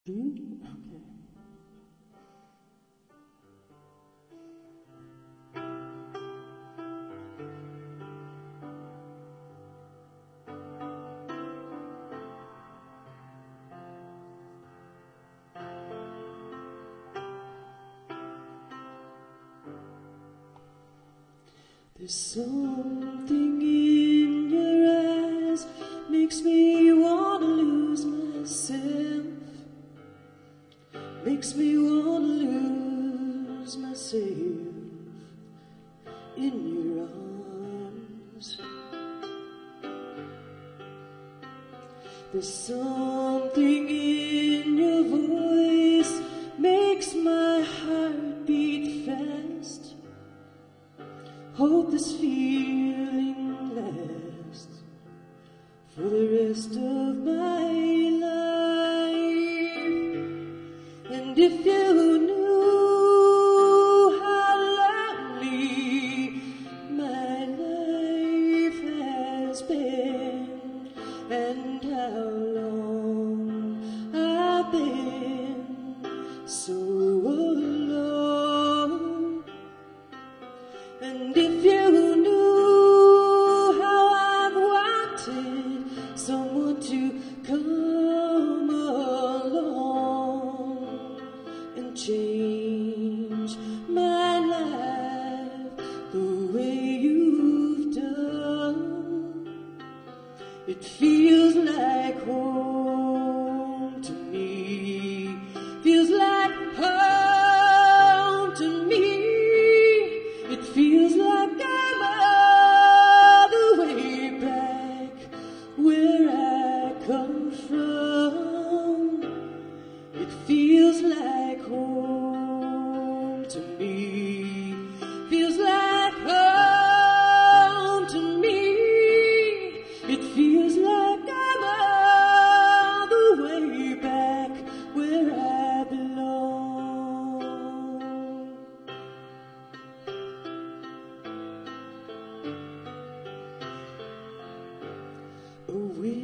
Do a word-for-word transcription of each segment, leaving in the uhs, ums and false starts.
Okay. There's something in your eyes makes me wanna lose myself, makes me wanna lose myself in your arms. There's something in your voice makes my heart beat fast. Hope this feeling lasts for the rest of my life. And if you knew how lonely my life has been, and how long I've been so alone, and if you knew how I've wanted someone to come along and change my life the way you've done, it feels like home to me, feels like home to me. It feels like I'm all the way back where I come from. It feels like home to me, feels like home to me. It feels like I'm all the way back where I belong. A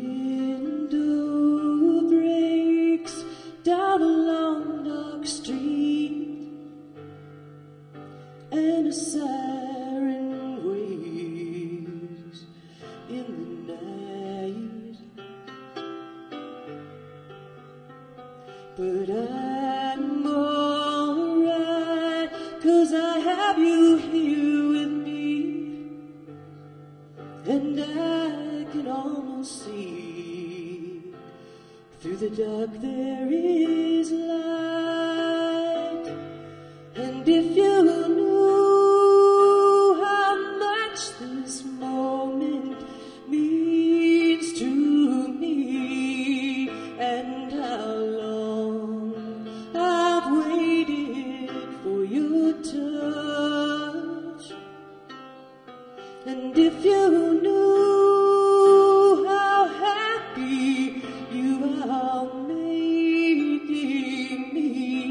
window breaks down a long dark street, and a siren waves in the night. But I'm alright, 'cause I have you here with me, and I can almost see through the dark there is light. And if you knew how much this moment means to me, and how long I've waited for your touch, and if you knew how happy you are making me,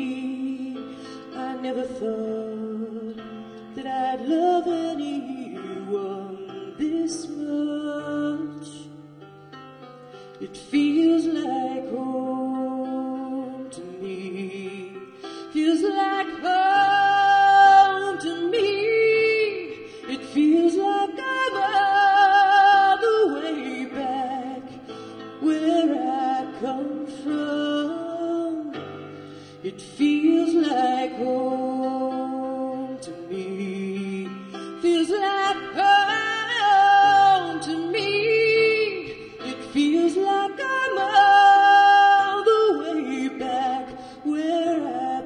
I never thought that I'd love anyone this much. It feels like home to me, feels like home to me. It feels like I'm all the way back where I come from. It feels like home to me, feels like home to me. It feels like I'm all the way back where I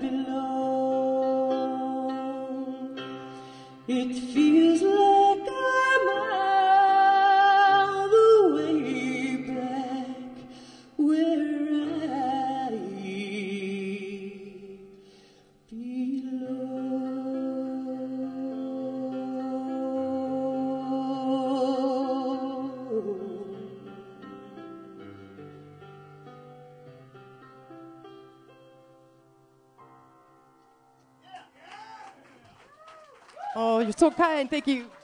belong. It feels like I'm all the way back where I belong. Oh, you're so kind. Thank you.